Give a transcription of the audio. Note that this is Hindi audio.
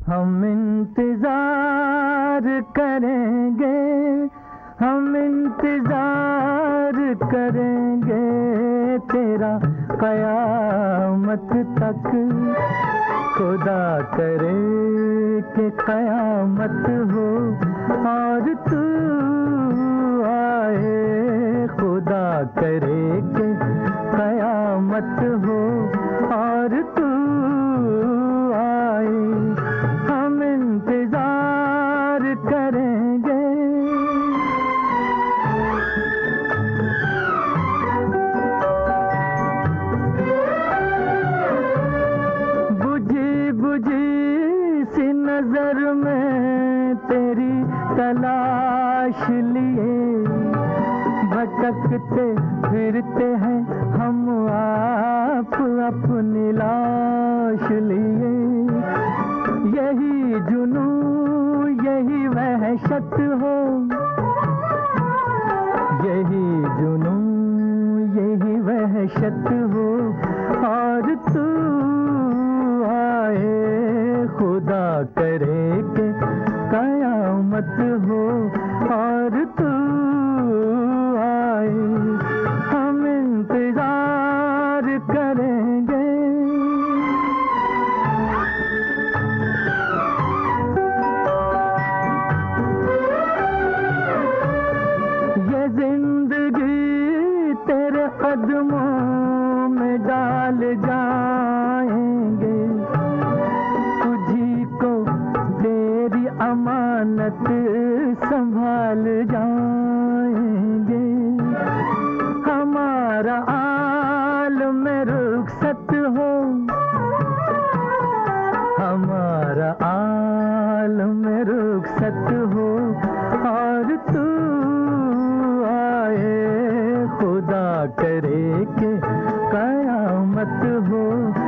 हम इंतजार करेंगे, हम इंतजार करेंगे तेरा कयामत तक। खुदा करे कि कयामत हो और तू आए, खुदा करे कि कयामत हो और तू आए। हम इंतजार करेंगे। बुझी बुझी सी नजर में तेरी तलाश लिए भटकते फिरते हैं हम आप अपनी लाश लिए। यही जुनू यही वहशत हो, यही जुनू यही वहशत हो और तू आए, खुदा करे कि कयामत हो और तू आए। हम इंतजार करेंगे। ये जिंदगी तेरे कदमों में डाल जाएंगे, तुझी को तेरी अमानत संभाल जाएंगे। हमारा आलम रुखसत हो, हमारा आलम रुखसत हो और तू आए, खुदा करे कि कयामत हो